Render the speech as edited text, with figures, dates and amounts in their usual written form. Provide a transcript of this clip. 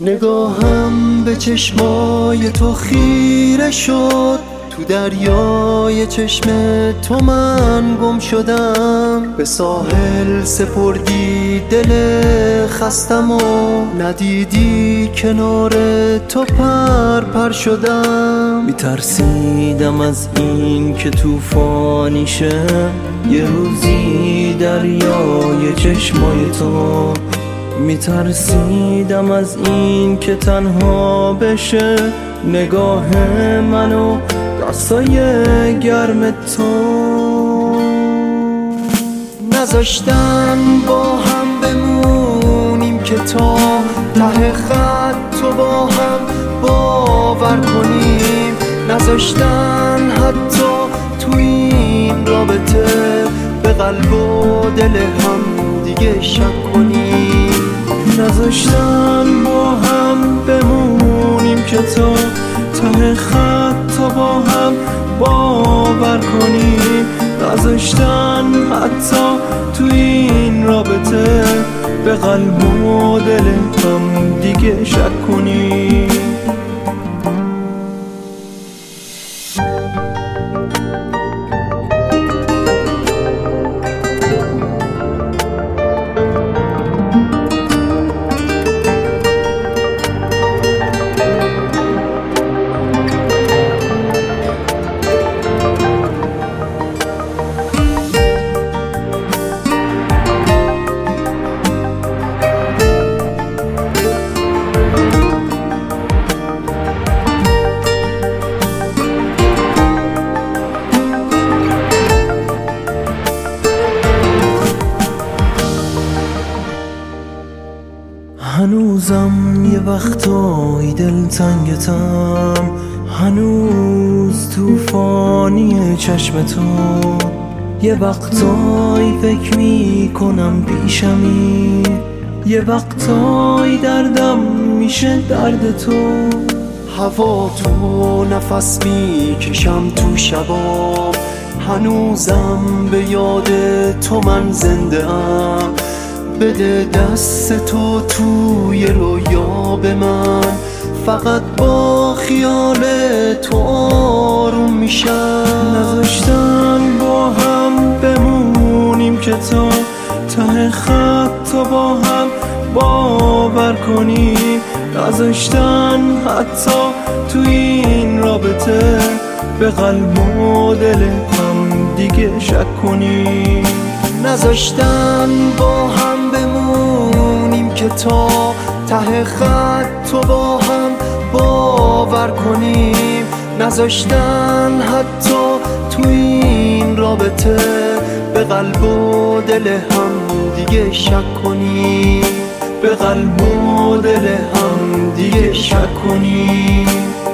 نگاهم به چشمای تو خیره شد، تو دریای چشم تو من گم شدم. به ساحل سپردی دل خستم و ندیدی کنار تو پر شدم. میترسیدم از این که طوفانی شه یه روزی دریای چشمای تو. میترسیدم از این که تنها بشه نگاه منو دستای گرم تو. نذاشتن با هم بمونیم که تا ته خط تو با هم باور کنیم. نذاشتن حتی تو این رابطه به قلب و دل هم دیگه شک کنیم. نذاشتن با هم بمونیم که تا ته خط تا با هم باور کنیم. نذاشتن حتی تو این رابطه به قلب و دل هم دیگه شک کنیم. هنوزم یه وقتایی دلتنگتم، هنوز توفانی چشم تو. یه وقتایی فکر میکنم پیشمی، یه وقتایی دردم میشه درد تو. هوا تو نفس میکشم تو شبام، هنوزم به یاد تو من زنده ام. بده دست تو توی رویا به من، فقط با خیال تو آروم میشم. نذاشتن با هم بمونیم که تا ته خط تا با هم باور کنیم. نذاشتن حتی تو این رابطه به قلب و دل هم دیگه شک کنیم. نذاشتن با هم بمونیم که تا ته خط تو با هم باور کنیم. نذاشتن حتی تو این رابطه به قلب و دل هم دیگه شک کنیم. به قلب و دل هم دیگه شک کنیم.